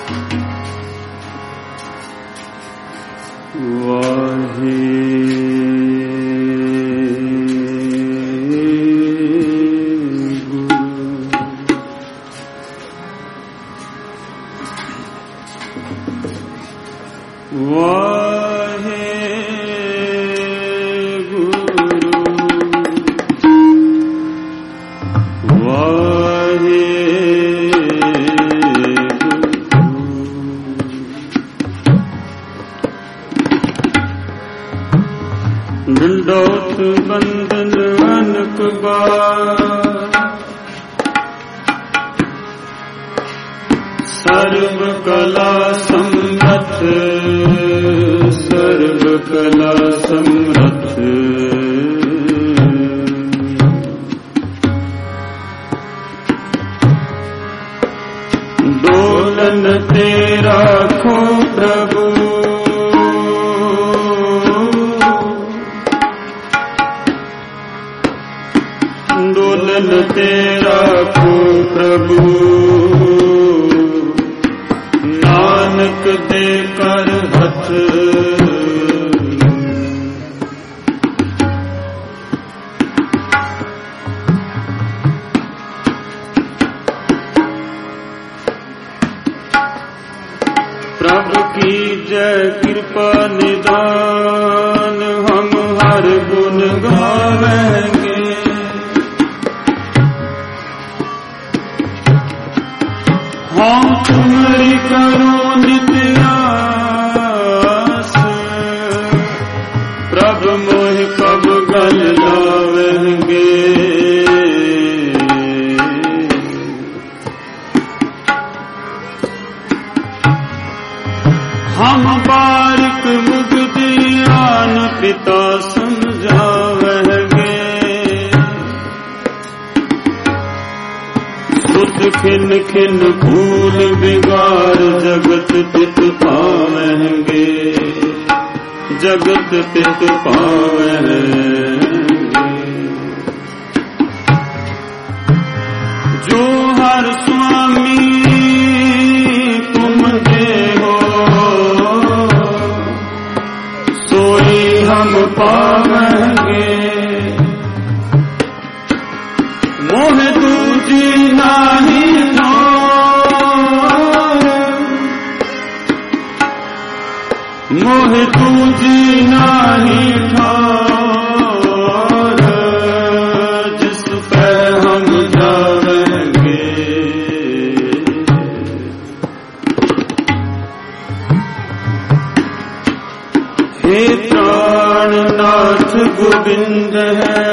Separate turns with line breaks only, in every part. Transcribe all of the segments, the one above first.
डंडौत बंदन अनक बार सर्व कला समरथ सर्व कला समरथ डोलन तेरा खो प्रभु डोलन तेरा खो प्रभु नानक दे कर हथ प्रभु की जय कृपा निदान हम हर गुण गावेंगे हम तुम्हारी करो नित्य आस प्रभु मोह कब गल लावेंगे हम बारिक मुक्तियान पिता समझावेंगे सुत खिन खिन फूल बिगार जगत पित पावेंगे जगत पित पावेंगे जो हर स्वामी तुम दे हो सोई हम पावेंगे मोह दूजी नाही मोह दूजी नाही ठार जिस पे हम जावेंगे हे प्राणनाथ गोविंद है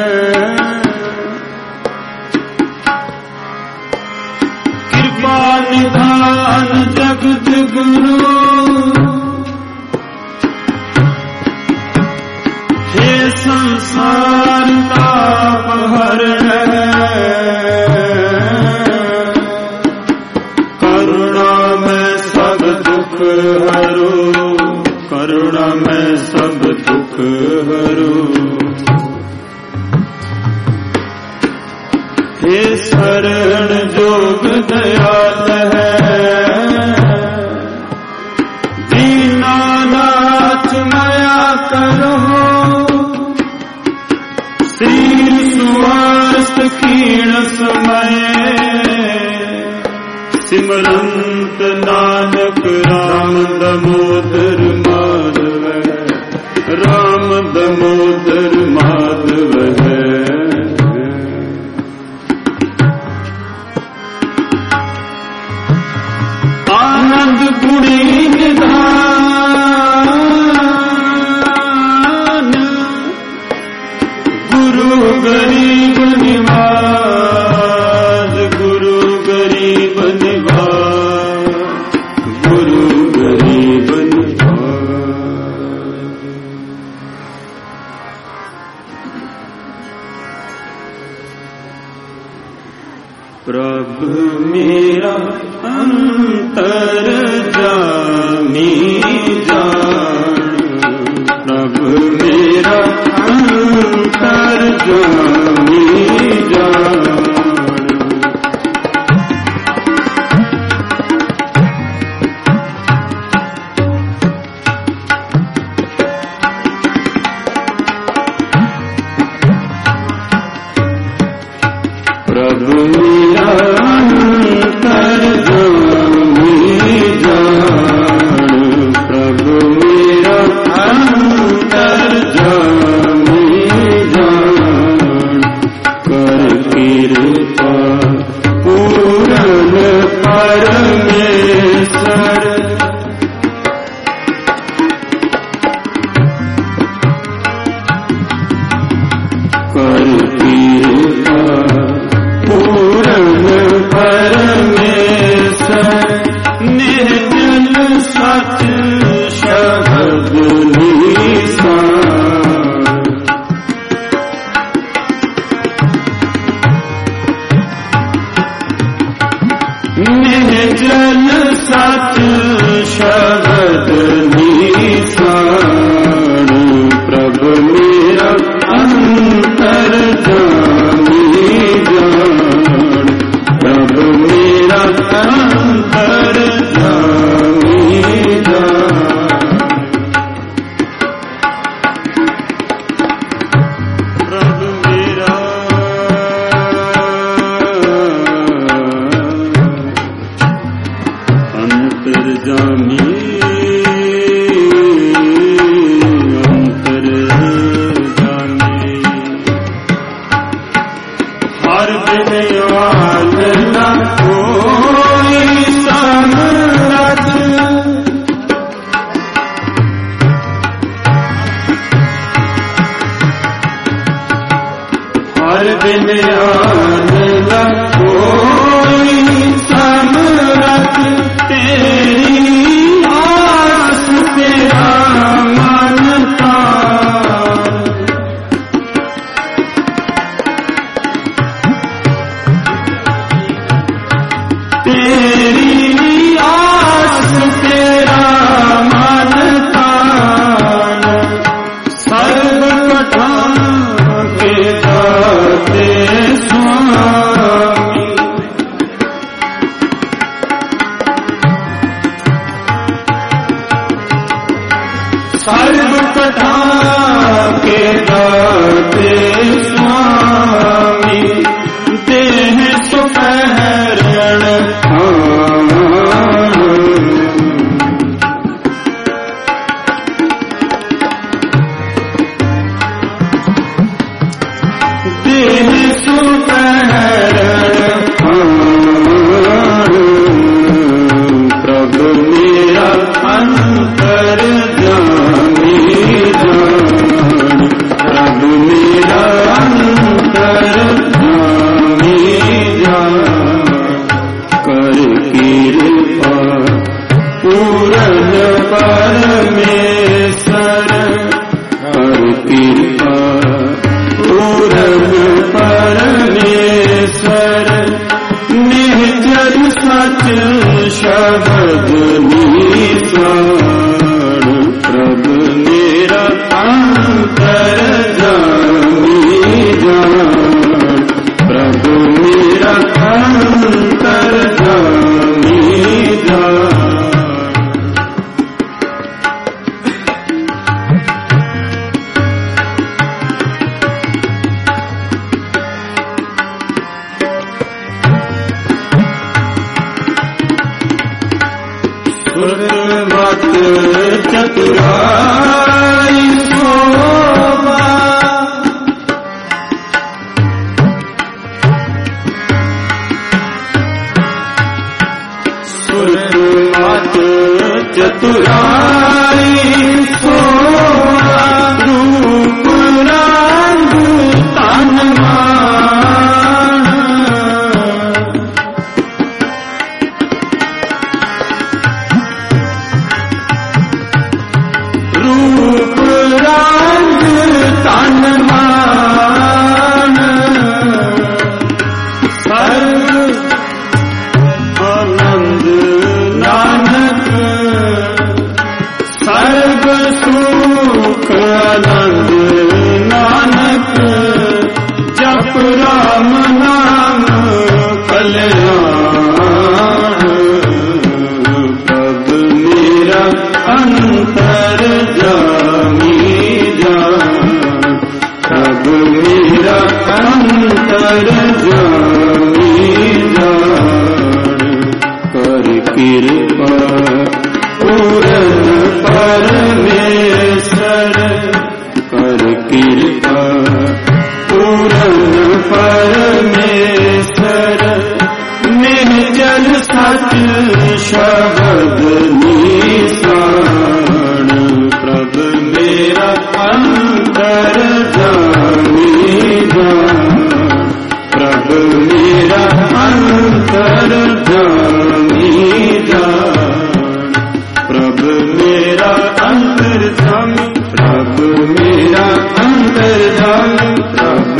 कृपा निधान जगत गुरु हे संसार ताप हरण करुणा में सब दुख हरो करुणा में सब दुख हरो हे शरण जोग दयाल है दीनानाथ माया करो श्री सुवास्त क्षीण समय सिमरंत नानक राम दमोदर माधव राम दमोदर माधव है आनंद गुणी निधान गुरु गरीब निवाज गुरु गरीब निवाज गुरु गरीब निवाज प्रभु मेरा अंतर जानी जान प्रभु मेरा अंतर जानी जान निर्जल सच शब्द निसार प्रभु मेरा अंतर जानी जान प्रभु मेरा अंतर जानी जान प्रभु मेरा अंतर जानी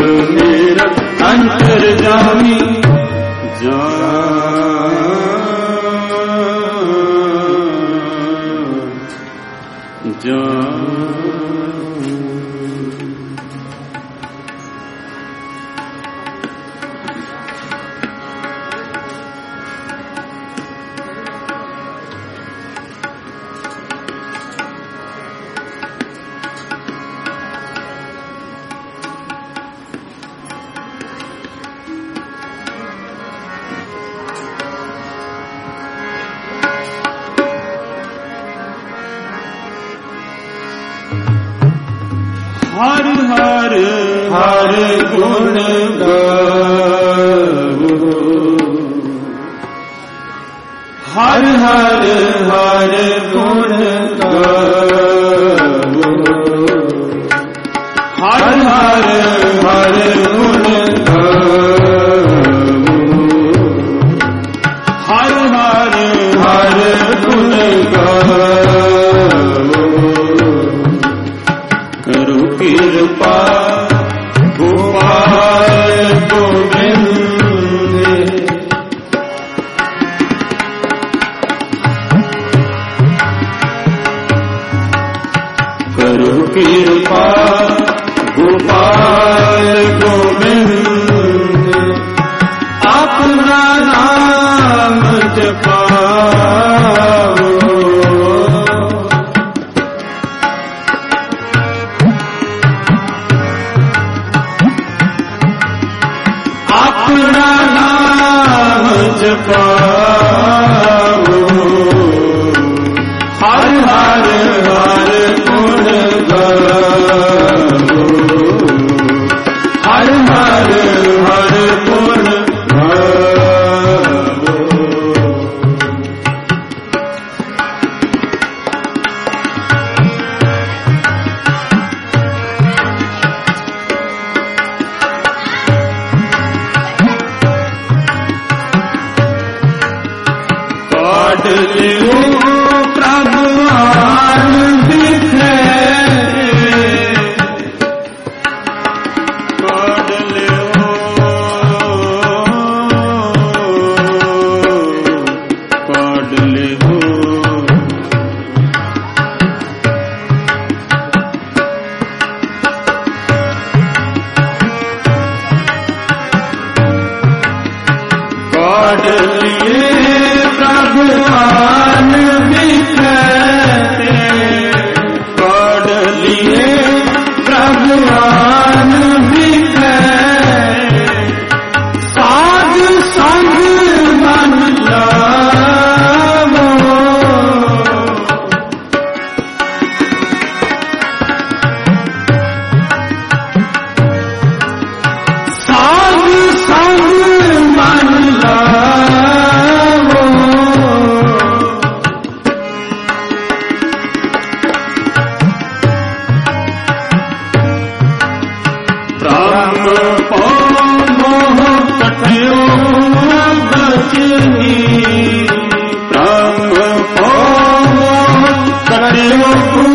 अंतर्जामी जान हर हर हर गुण गावो, हर हर हर गुण गावो, हर हर हर गुण गावो, हर हर हर गुण गावो। करो कृपा गोपाल गोविंद, करो कृपा गोपाल गोविंद, अपना नाम जपाओ, अपना नाम जपाओ, हर हर हर गुण गावो, हर हर हर गुण गावो। काट लियो प्रभुआन बिखरे, काट लियो, काट लियो, काट लिए प्रभुआन बिखरे, काट लिए प्रभुआन बिखरे, साध संग मन लावो, साध संग मन लावो, प्राण मोह कठियो बचनी, प्राण मोह कठियो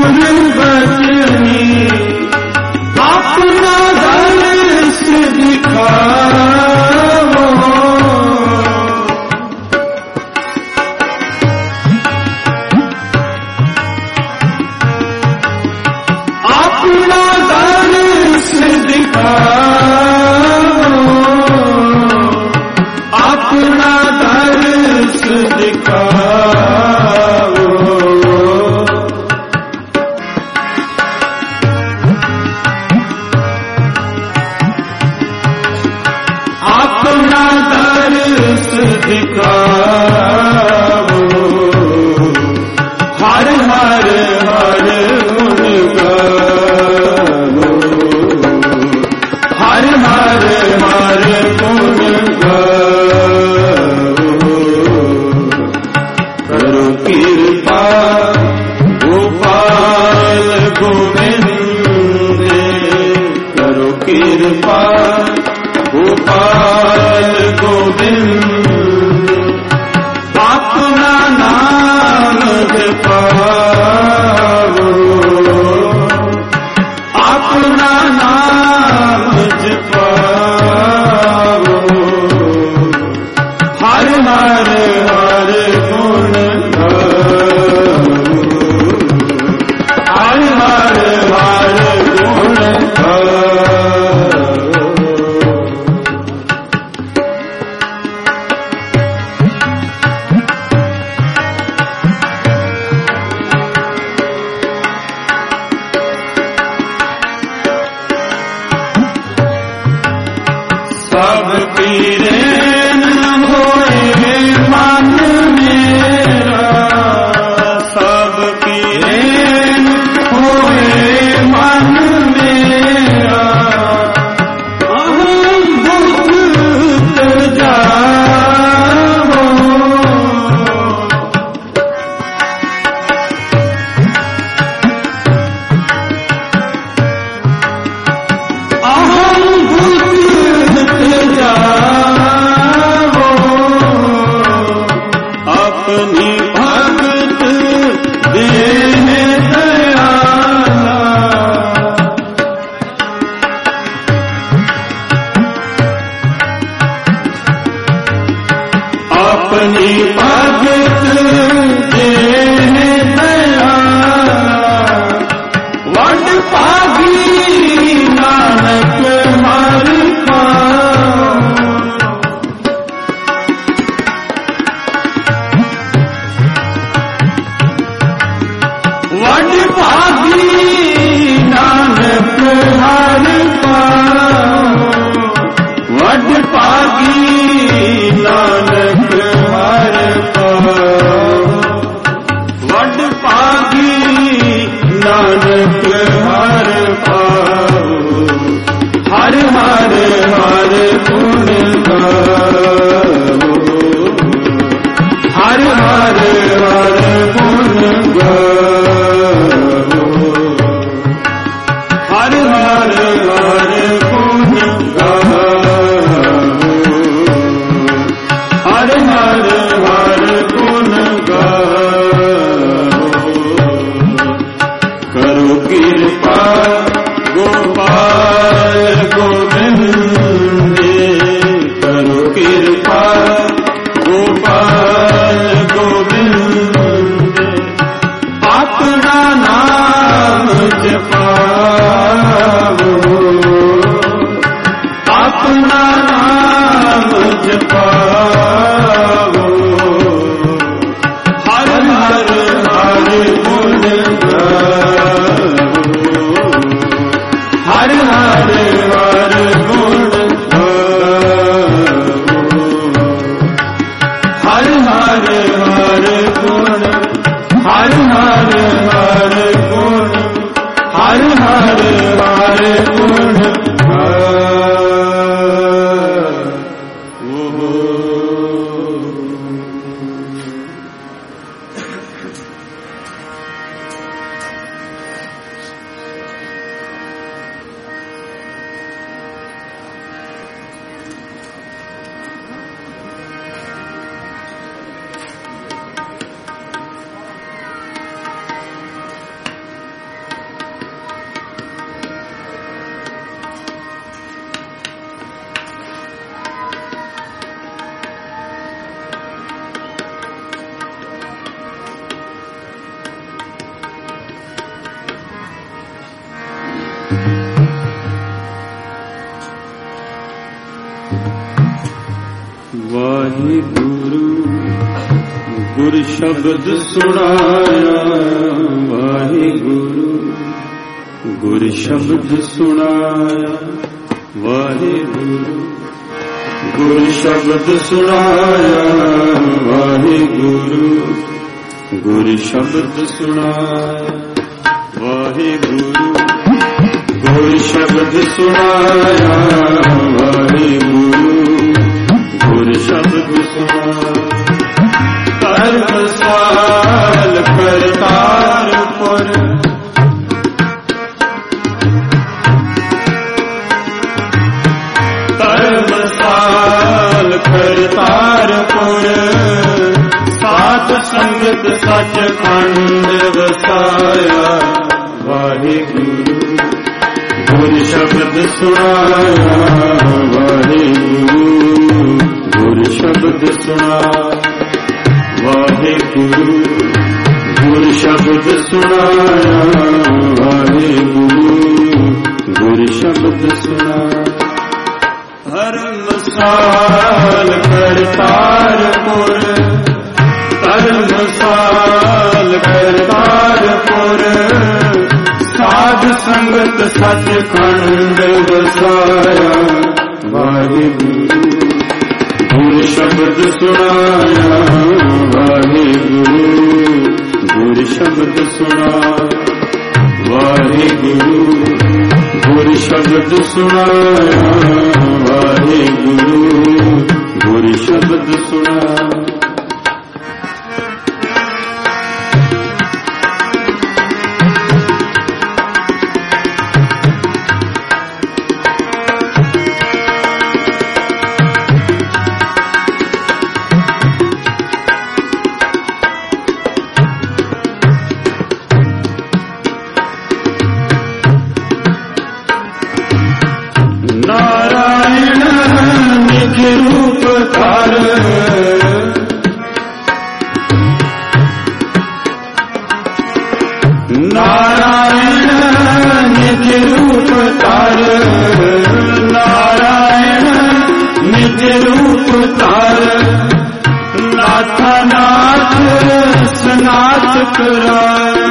बचनी, अपना दर्श दिखाओ, अपना दर्श दिखाओ, अपना दर्श दिखाओ, अपना दर्श दिखाओ, हर हर हर गुण गावो, हर हर हर गुण गावो। करो कृपा गोपाल गोविंद, करो कृपा गोपाल गोविंद, अपना नाम जपाओ, अपना नाम जपाओ, हर हर हर गुण गावो, हर हर हर गुण गावो। अपनी भगत देने दयाला अपनी भगत देने दयाला वड पागी नानक हर वड पागी नानक हर वड पागी नानक हर वड पागी नानक हर हर हर हर गुण गाओ हर हर हर गुण गाओ हर हर हर गुण गाओ हर हर हर गुण गाओ करो कृपा गोपाल गोविंद करो कृपा गोपाल गोविंद अपना नाम जपाओ अपना नाम जपाओ हर हर हर गुण गाओ हर हर हर गुण गाओ हर हर हर गुण हर हर हर गुण हर हर हर गुण वाहिगुरु गुरु शब्द सुनाया वाहिगुरु गुरु शब्द सुनाया वाहिगुरु गुरु शब्द सुनाया वाहिगुरु गुरु शब्द सुनाया वाहिगुरु गुरु शब्द सुनाया वाहिगुरु गुरु शब्द सुनाया कर्मसाल करतारपुर कर्मसाल करतारपुर साध संगत सचखंड वसाया वाहिगुरु गुरु शब्द सुनाया वाहिगुरु गुरु शब्द सुनाया वाहिगुरु गुरु शब्द सुनाया वाहिगुरु गुरु शब्द सुनाया धर्मसाल करतारपुर धर्मसाल करतारपुर साध संगत सचखंड वसाया वाहिगुरु गुरु शब्द सुनाया वाहिगुरु गुरु शब्द सुनाया वाहिगुरु गुरु शब्द सुनाया वाहिगुरु गुरु शब्द सुनाया ਸਨਾਤ ਕਰਾਇਆ।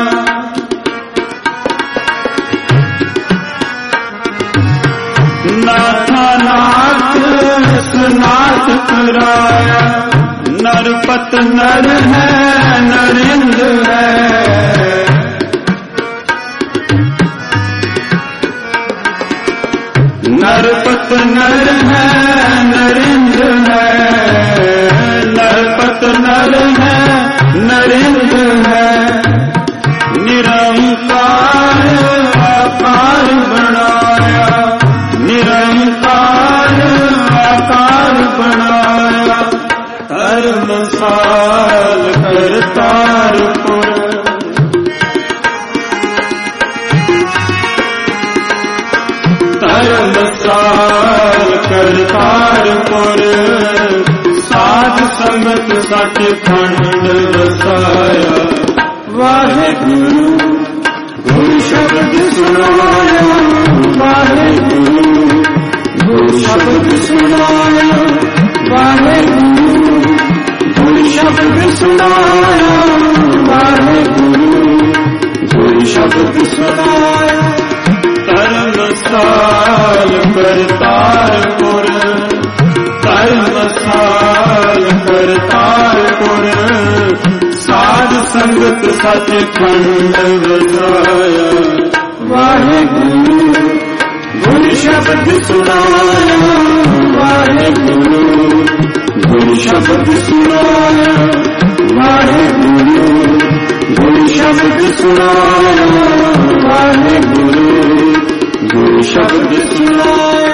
ਨਾਥਾ ਨਾਥ ਸਨਾਤ ਕਰਾਇਆ। ਨਰਪਤ ਨਰ ਹੈ ਨਰਿੰਦ ਹੈ। नरपत नर है नरिंद है। नरपत नर है नरिंद है। निरंकार आकार बनाया। निरंकार आकार बनाया। धर्मसाल करतारपुर। धर्मसाल करतारपुर। साध संगत सचखंड वसाया। वाहेगुरु गुरु शब्द सुनाया। वाहेगुरु गुरु शब्द सुनाया। वाहेगुरु गुरु शब्द सुनाया। वाहेगुरु गुरु शब्द सुनाया। धर्मसाल करतारपुर। धर्मसाल करतारपुर। साध संगत सचखंड वसाया। वाहेगुरु गुरु शब्द सुनाया। वाहेगुरु गुरु शब्द सुनाया। वाहेगुरु गुरु शब्द सुनाया। वाहेगुरु गुरु शब्द सुनाया।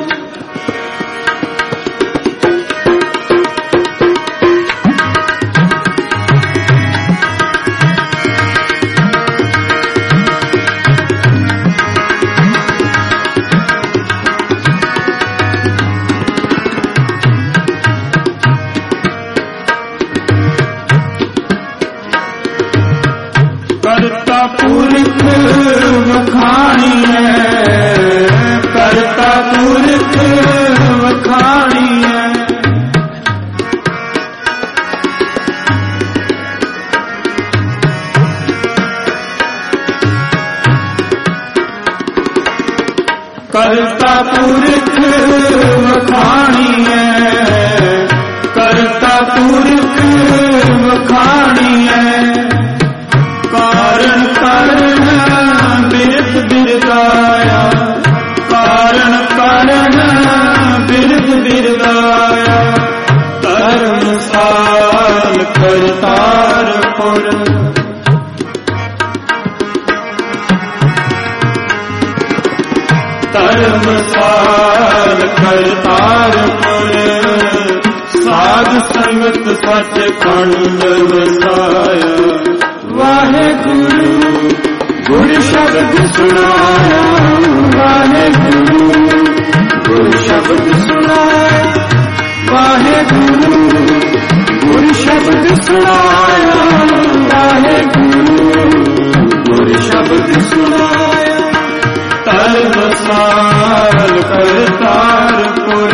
करता पुरख वखाणी है। करता पुरख वखाणी है। करता पुरख वखाणी है। करता पुरख वखाणी है। कारण कारण बिरद बिरदाया। कारण कारण बिरद बिरदाया। धर्मसाल करतारपुर। धर्मसाल करतारपुर। साध संगत सचखंड वसाया। वाहेगुरु गुरु शब्द सुनाया। वाहेगुरु गुरु शब्द सुनाया। वाहेगुरु गुरु शब्द सुनाया। वाहेगुरु गुरु शब्द सुनाया। धर्मसाल करतारपुर।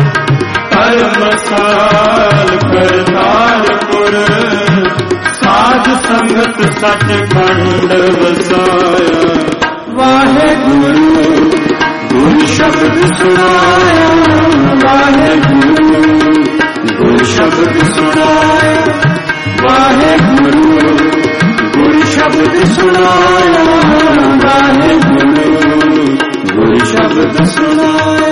धर्मसाल करतारपुर। साध संगत सचखंड वसाया। वाहेगुरु गुरु शब्द सुनाया। वाहेगुरु गुरु शब्द सुनाया। वाहेगुरु गुरु शब्द सुनाया। वाहेगुरु गुरु शब्द सुनाया।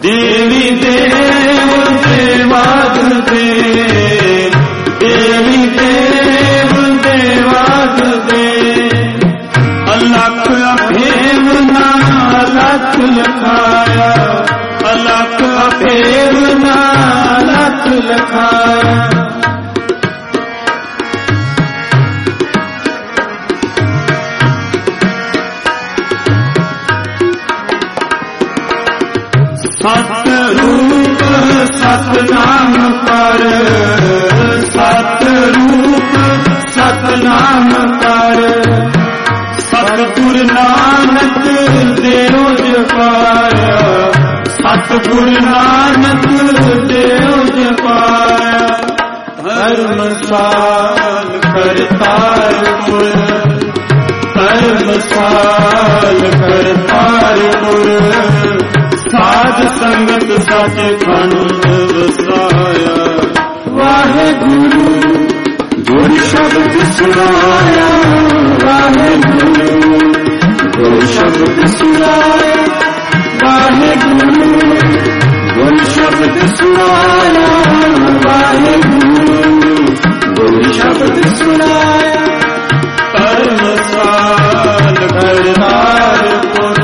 ਦੇਵੀ ਦੇਵ ਦੇਵਾਦ ਦੇਵ, ਦੇਵੀ ਦੇਵ ਦੇਵਾਦ ਦੇਵ। ਅਲਖ ਅਭੇਦ ਨਾਮ ਅਲਖ ਲਖਾਇਆ, ਅਲਖ ਅਭੇਦ ਨਾਮ ਅਲਖ ਲਖਾਇਆ। ਸਤ ਰੂਪ ਸਤ ਨਾਮ ਕਰ, ਸਤ ਰੂਪ ਸਤ ਨਾਮ ਕਰ। ਸਤਿਗੁਰ ਨਾਨਕ ਦੇਉ ਜਪਾਇਆ, ਸਤਿਗੁਰ ਨਾਨਕ ਦੇਉ ਜਪਾਇਆ। ਧਰਮਸਾਲ ਕਰਤਾਰਪੁਰ, ਧਰਮਸਾਲ ਕਰਤਾਰਪੁਰ। ਸਾਧ ਸੰਗਤ ਸੱਚਖੰਡ ਵਸਾਇਆ। ਵਾਹਿਗੁਰੂ ਗੁਰ ਸ਼ਬਦ ਸੁਣਾਇਆ, ਵਾਹਿਗੁਰੂ ਗੁਰ ਸ਼ਬਦ ਸੁਣਾਇਆ। ਵਾਹਿਗੁਰੂ ਗੁਰ ਸ਼ਬਦ ਸੁਣਾਇਆ, ਵਾਹਿਗੁਰੂ ਗੁਰ ਸ਼ਬਦ ਸੁਣਾਇਆ। ਧਰਮਸਾਲ ਕਰਤਾਰਪੁਰ,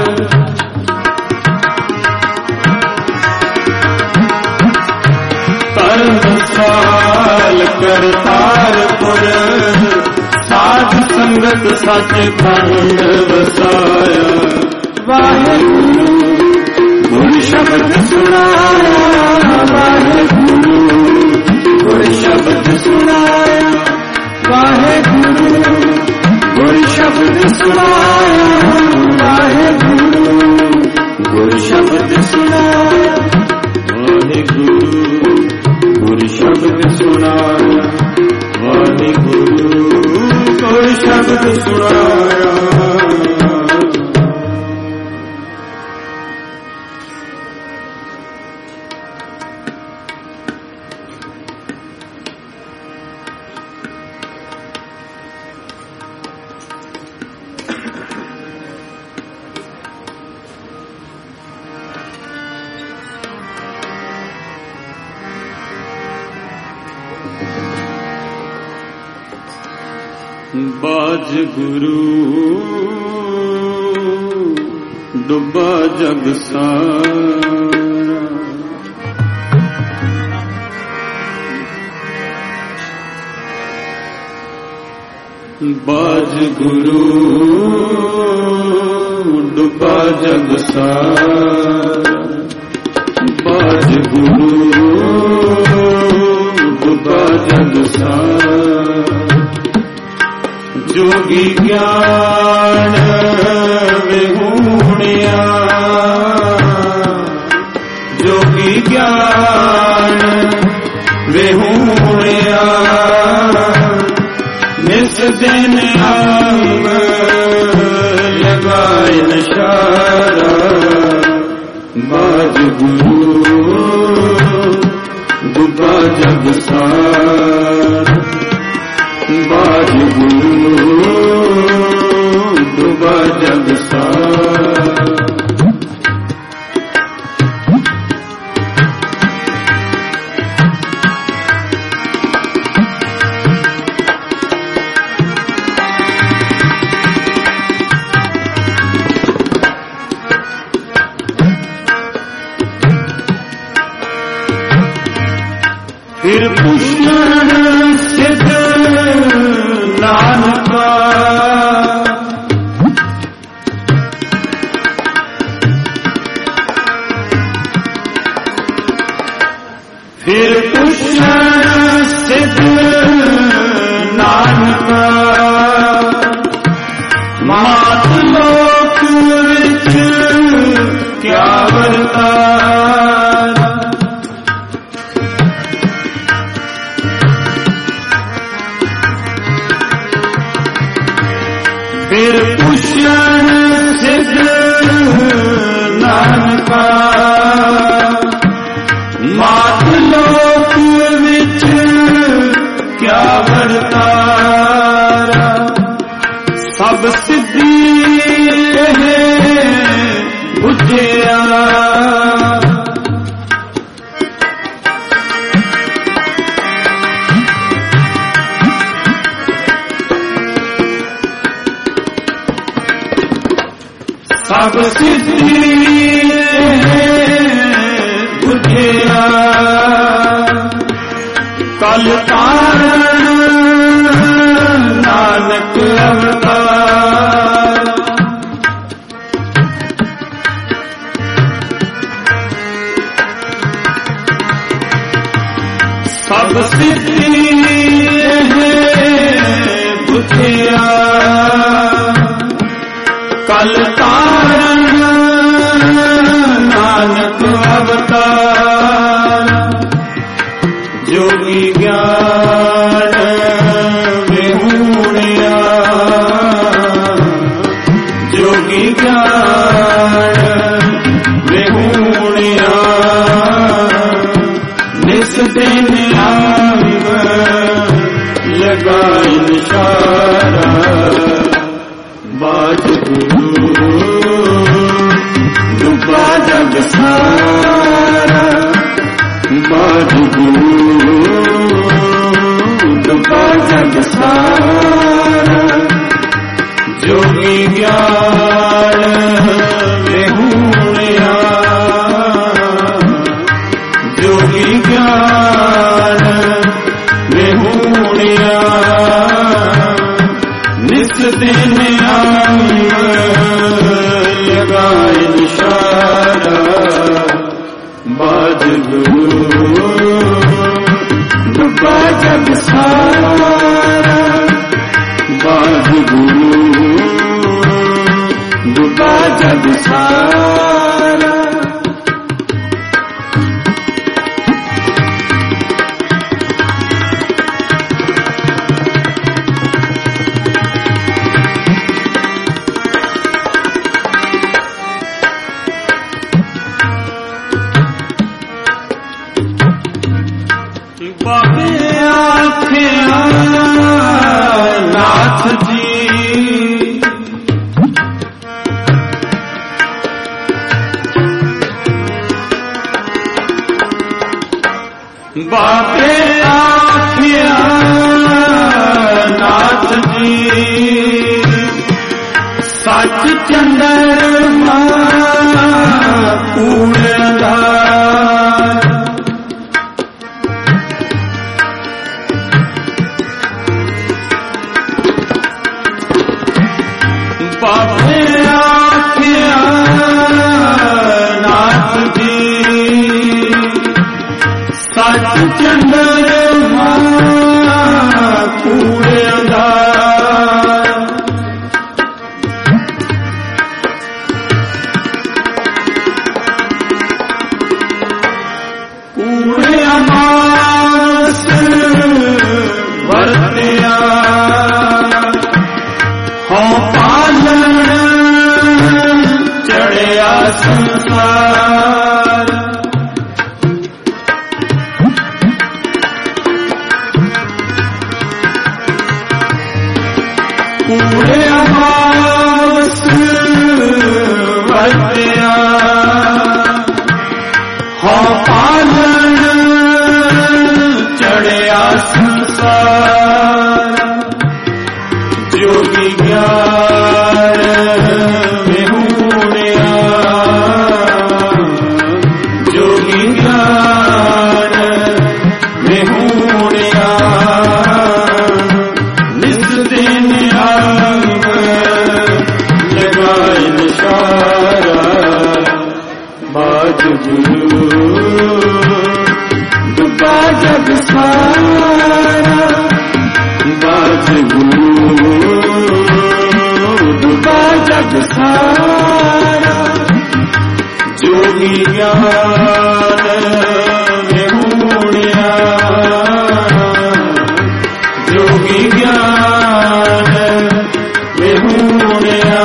ਧਰਮਸਾਲ ਕਰਤਾਰਪੁਰ। ਸਾਧ ਸੰਗਤ ਸੱਚਖੰਡ ਵਸਾਇਆ। ਵਾਹਿਗੁਰੂ ਗੁਰ ਸ਼ਬਦ ਸੁਣਾਇਆ, ਵਾਹਿਗੁਰੂ ਗੁਰ ਸ਼ਬਦ ਸੁਣਾਇਆ। ਵਾਹਿਗੁਰੂ ਗੁਰ ਸ਼ਬਦ ਸੁਣਾਇਆ, ਵਾਹਿਗੁਰੂ ਗੁਰ ਸ਼ਬਦ ਸੁਣਾਇਆ। ਵਾਹਿਗੁਰੂ ਗੁਰ ਸ਼ਬਦ ਸੁਣਾਇਆ, ਵਾਹਿਗੁਰੂ ਗੁਰ ਸ਼ਬਦ ਸੁਣਾਇਆ। ਬਾਜ ਗੁਰੂ ਡੁੱਬਾ ਜਗ ਸਾਰਾ। ਬਾਜ ਗੁਰੂ ਡੁੱਬਾ ਜਗ ਸਾਰਾ। ਬਾਜ ਗੁਰੂ ਡੁੱਬਾ ਜਗ ਸਾਰਾ। ਜੋਗੀ ਗਿਆਨ ਵਿਹੂਣਿਆ, ਜੋਗੀ ਗਿਆਨ ਵਿਹੂਣਿਆ। ਨਿਸ ਦਿਨ ਅੰਗ ਲਗਾਏ ਨਸ਼ਾਰਾ। ਬਾਜ ਗੁਰੂ ਡੁੱਬਾ ਜਗ ਸਾਰਾ। ਬਾਜ ਗੁਰੂ ਡੁੱਬਾ ਜਗ ਸਾਰਾ। ਫਿਰ ਪੁੱਛਣ ਸਿੱਧ ਨਾਨਕਾ। ਫਿਰ ਪੁੱਛਣ ਸਿੱਧ ਨਾਨਕਾ। ਮਾਤ ਲੋਕ ਵਿੱਚ ਕਿਆ ਵਰਤਾਰਾ। ਫਿਰ ਪੁੱਛਣ ਸਿੱਧ ਨਾਨਕਾ। ਮਾਤ ਲੋਕ ਵਿੱਚ बुझिया कल तारण नानक अवतार सब सिद्धि बुझिया कल तारण नानक अवतार जोगी ज्ञान विहूणिया जोगी ज्ञान विहूणिया निस दिन लगाई निशारा बाज गुरु डूबा जग सारा बाज गुरु डूबा जग सारा जोगी ज्ञान विहूणिया जोगी ज्ञान विहूणिया निस दिन लगाए निशारा बाज गुरु डूबा जग सारा बाज गुरु डूबा जग सारा नाथ जी बाबे आखिया नाथ जी सच चंद्रमा कूड़ेदार बाबे आखिया नाथ जी सच चंद्रमा कूड़ेदार कूड़े अमास वर्तिया हो पालन चढ़िया संसार कूड़े अमास वर्तिया हो पालन चढ़िया संसार जोगी ज्ञान विहूणिया जोगी ज्ञान विहूणिया निस दिन लगाए निशारा बाज गुरु डूबा जग सारा बाज गुरु डूबा जग सारा जोगी ज्ञान विहूणिया जोगी ज्ञान विहूणिया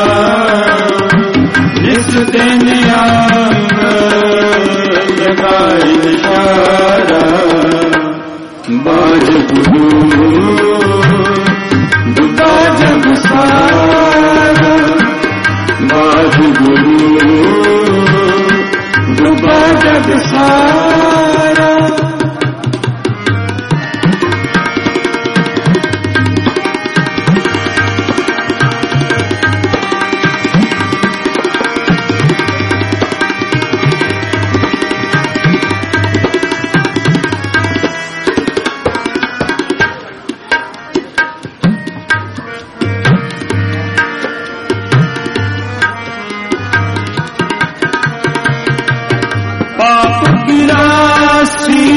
निस दिन लगाए निशारा बाज गुरु डूबा जग सारा बाज गुरु डूबा जग सारा पाप गिरासी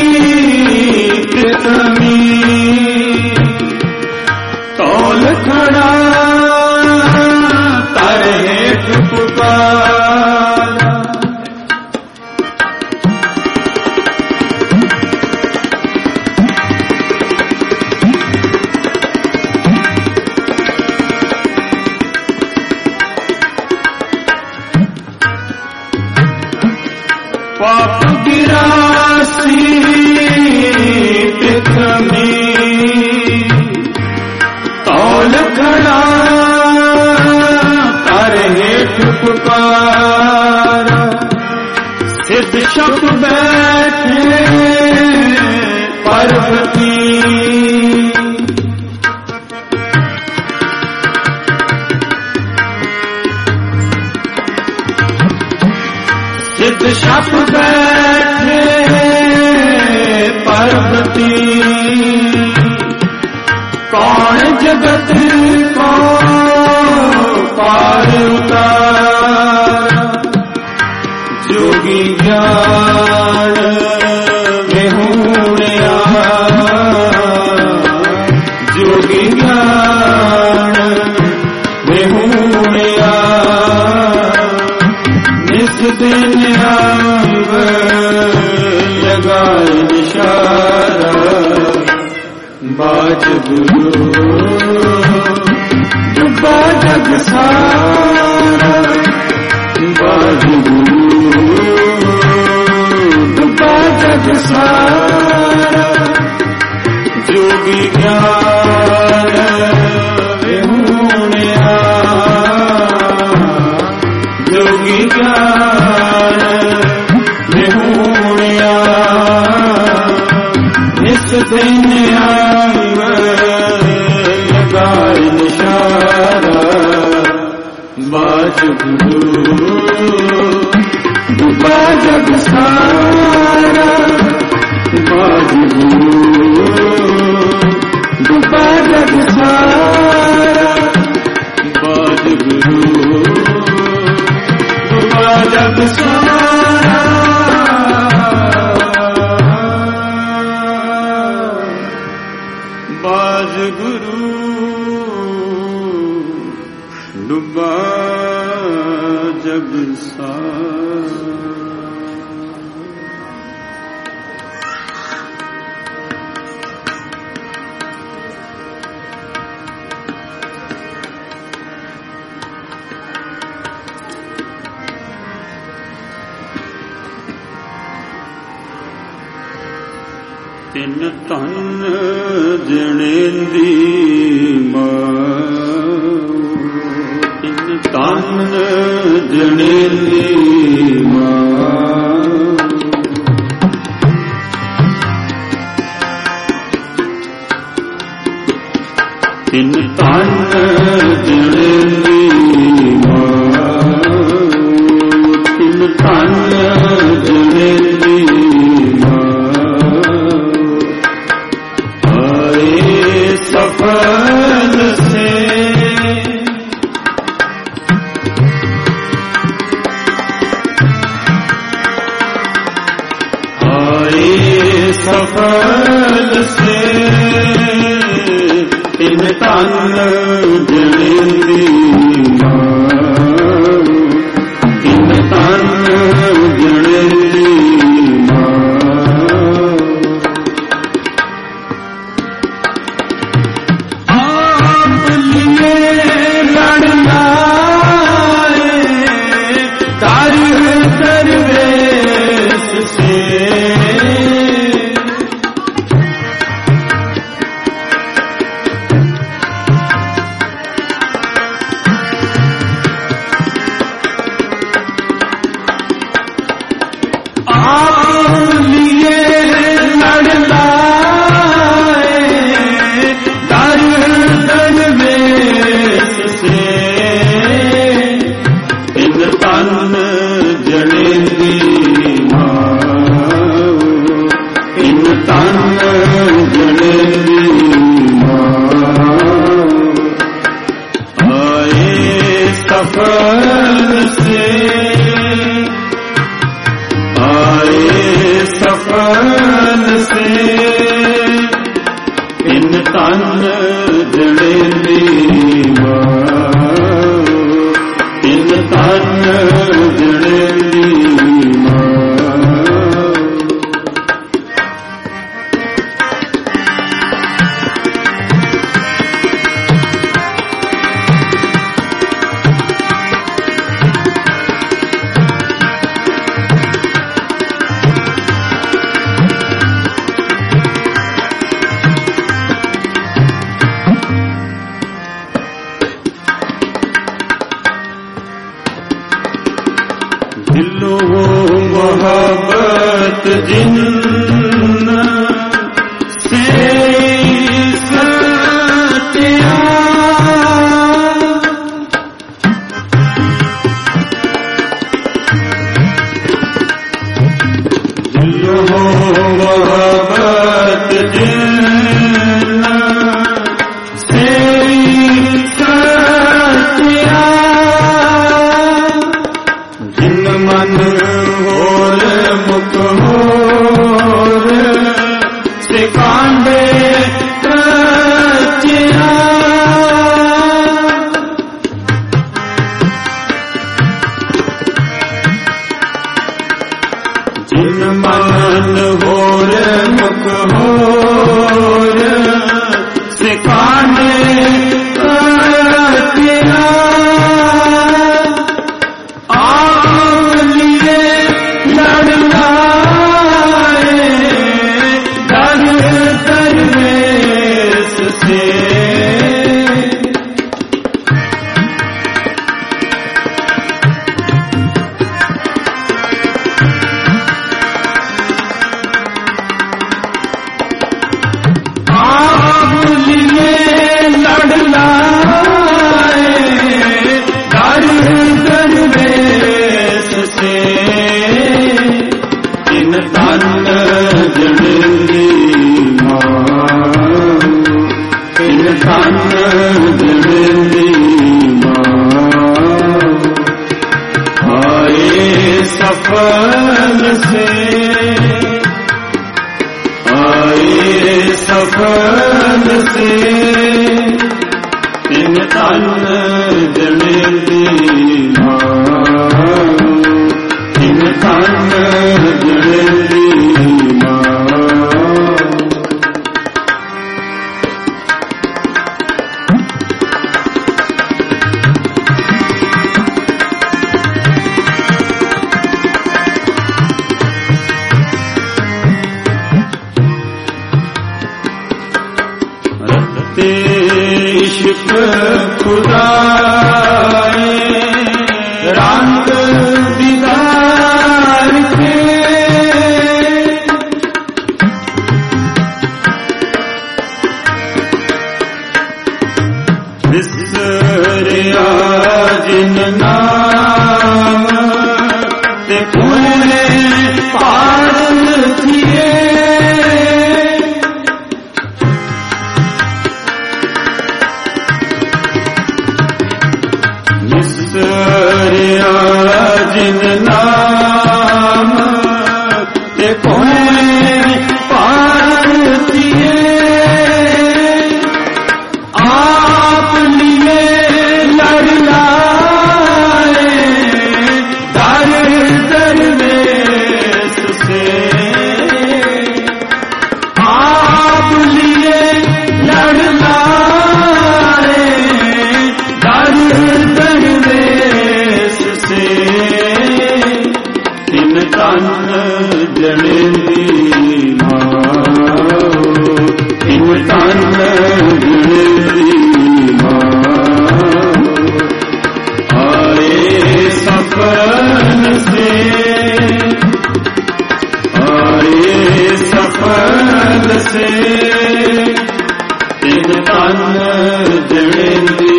कृतमी तौल खड़ा तारे हेठ पुकारा पाप गिरासी पृथ्वी तौल खड़ा तारे हेठ पुकारा सिद्ध शप बैठे पार्वती सिद्ध शप बैठे पार्वती कौन जगत को पार उतारा जोगी ज्ञान विहूणिया जोगी ज्ञान विहूणिया निस दिन आंग लगाए निशारा बाज गुरु डुबा जग सारा बाज गुरु डुबा जग सारा जोगी ज्ञान विहूणिया जोगी ज्ञान विहूणिया निस दिन आंग लगाए निशारा बाज गुरु डुबा जग सारा बाज गुरु डुबा जग सारा बाज गुरु डुबा जग सारा बाज गुरु डुबा जग सारा। ਤਿੰਨ ਧਨ ਜਣੇਂਦੀ ਮਾਂ ਤਿੰਨ ਧਨ ਜਣੇਂਦੀ ਮਾਂ ਤਿੰਨ ਧਨ ਜਣੇਂਦੀ ਮਾਂ ਤਿੰਨ ਧਨ ਜਣੇਂਦੀ सफल से आए सफल से इन तन जड़ेंदी मां इन तन जड़ेंदी सफल से दिलो मोहब्बत जिन से सत्या दिलो मोहब्बत जिन से सत्या जिन मन होर मुख होर से कांडे रचिया जिन मन होर मुख होर से कांडे रचिया सफल से इन तन जनेंदी इन तन जनेंदी इश्क खुदाए रंग दीदार के विसरिया जिन नाम ते पूरे पार किए जिन नाम ते कोई पार किए आप लिए लड़ लाए दर दरवेश से आप लिए लड़ लाए दर दरवेश से इन तन जनेंदी इन तन जनेंदी आए सफल से आए सफल से इन तन जनेंदी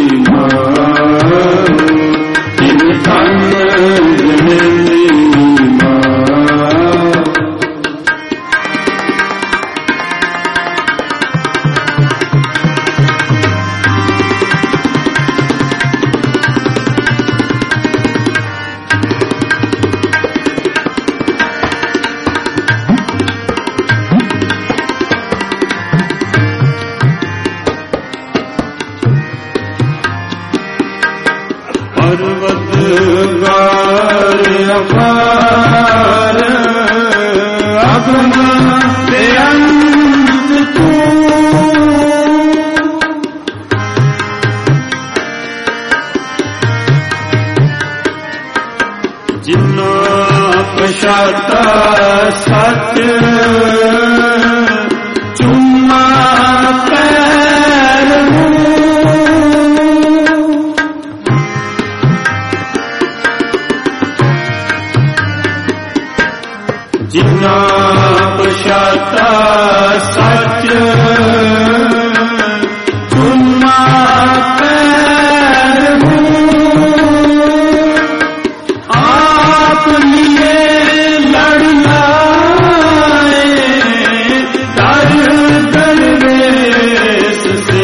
इन तन जनेंदी पर्वतगार अपार अगम बेअंत तू जिन्ना पशाता सच चुम्मा पैर ਜਿਨਾ ਪਛਾਤਾ ਸੱਚ ਤੁਮਾ ਆਪ ਲਿਏ ਲੜਨਾ ਦਰ ਦਰਵੇਸ਼ ਸੇ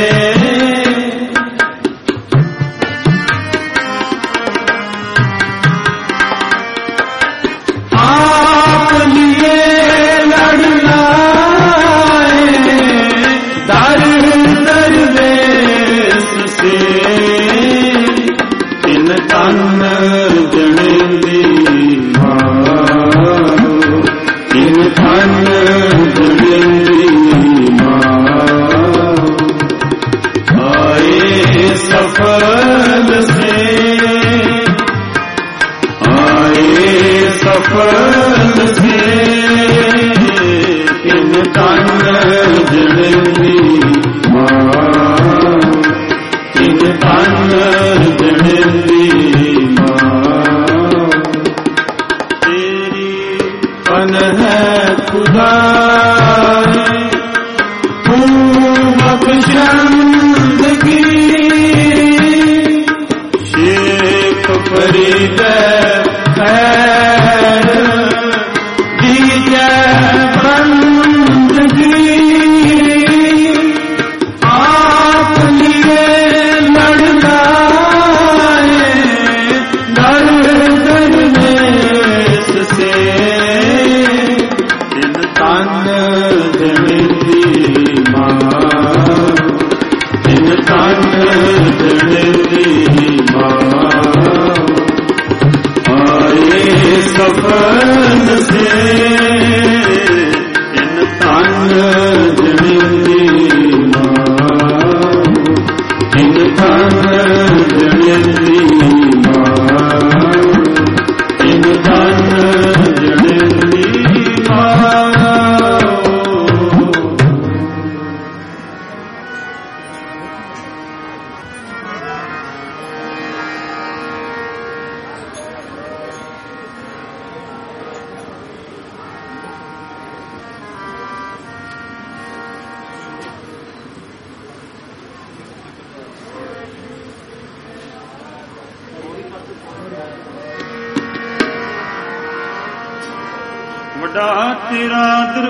ਵੱਡਾ ਤੇਰਾ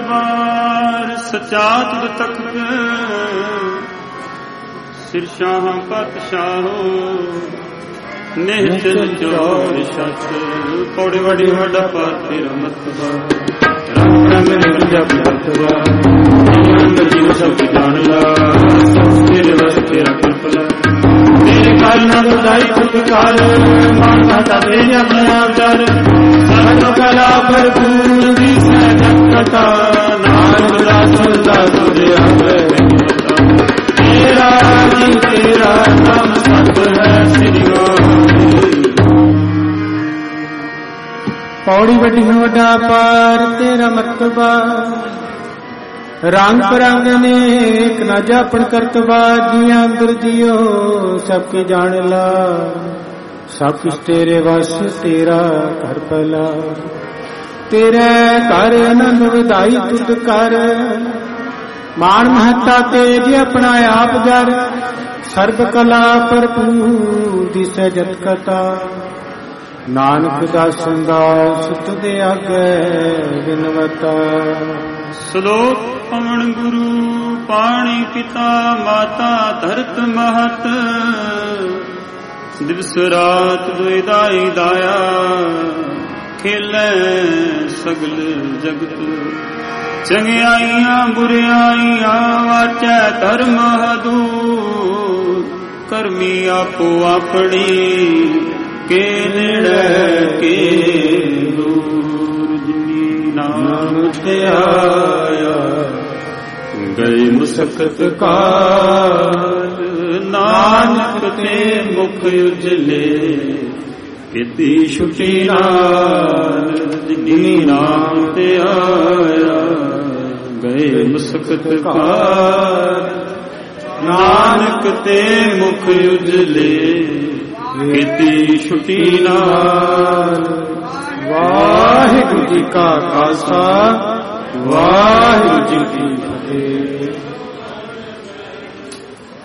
ਦਰਬਾਰ ਸਚਾ ਤੁਧ ਤਖਤ ਸਿਰ ਸ਼ਾਹ ਪਾਤਸ਼ਾਹੋ ਨਿਹਚਲ ਚੌਰ ਸੱਚ ਪੌੜੀ ਵੜੀ ਵੱਡਾ ਪਾਰ ਤੇਰਾ ਮਤਬਾ ਰੰਗ ਰੰਗ ਨਿਕਲ ਜਪ ਮਤਬਾ ਅੰਦਰ ਜੀਵ ਸਭ ਜਾਣ ਲਾ ਤੇਰੇ ਵਸ ਤੇਰਾ ਕਲਪਲਾ ਤੇਰੇ ਕਾਲ ਨਾ ਦਾਈ ਖੁਦਕਾਰ ਮਾਨਤਾ ਤਾ ਦੇ ਆਪਣੇ ਆਪ ਦਰ ਸਰਬ ਕਲਾ ਭਰਪੂਰ ਦੀ ਸਜਕਤਾ ਨਾਮ ਰਾਸਦਾ ਸੁਰਿਆ ਤੇਰਾ ਜੀ ਤੇਰਾ ਨਾਮ ਸਤ ਹੈ ਸ੍ਰੀ
ਪੌੜੀ ਵੱਡੀ ਵੱਡਾ ਪਾਰ ਤੇਰਾ ਮਰਤਬਾ ਰੰਗ ਪਰੰਗ ਅਨੇਕ ਨਾ ਜਾਪਣ ਕਰਤਬਾ ਜੀਆਂ ਅੰਦਰ ਜੀਓ ਸਭ ਕੇ ਜਾਣ ਲਾ ਸਭ ਕੁਛ ਤੇਰੇ ਵਸ ਤੇਰਾ ਘਰ ਪਹਿਲਾ ਤੇਰੇ ਘਰ ਆਨੰਦ ਵਧਾਈ ਤੁਧ ਕਰ ਮਾਣ ਮਹੱਤਾ ਤੇਜ ਆਪਣਾ ਆਪ ਜਰ ਸਰਬ ਕਲਾ ਭਰਪੂਰ ਦਿਸੈ ਜਤ ਕਥਾ ਨਾਨਕ ਦਾਸਨ ਦਾਸ ਤੁਦੇ ਆਗੇ ਬਿਨਵਤਾ
ਸਲੋਕ ਪਵਨ ਗੁਰੂ ਪਾਣੀ ਪਿਤਾ ਮਾਤਾ ਧਰਤ ਮਹਤ ਦਿਵਸ ਰਾਤ ਦੁਇਦਾਈ ਦਾਇਆ ਖੇਲੇ ਸਗਲ ਜਗਤ ਚੰਗਿਆਈਆਂ ਬੁਰਿਆਈਆਂ ਵਾਚੈ ਧਰਮ ਹਦੂਰ ਕਰਮੀ ਆਪੋ ਆਪਣੀ ਕੇ ਨੇੜੇ ਕੇ ਦੂਰ ਜਿਨੀ ਨਾਮ ਤੇ ਆਇਆ ਗਏ ਮੁਸਕਤ ਕਾਲ ਨਾਨਕ ਤੇ ਮੁਖ ਉਜਲੇ ਕੀਤੀ ਛੁਟੀ ਨਾਲ ਜਿਨੀ ਨਾਮ ਤੇ ਆਇਆ ਗਏ ਮੁਸਕਤ ਕਾਲ ਨਾਨਕ ਤੇ ਮੁਖ ਉਜਲੇ ਕੀਤੀ ਛੁਟੀ ਨਾਲ
ਵਾਹਿਗੁਰੂ ਜੀ ਕਾ ਖਾਲਸਾ ਵਾਹਿਗੁਰੂ ਜੀ ਕੀ ਫਤਿਹ।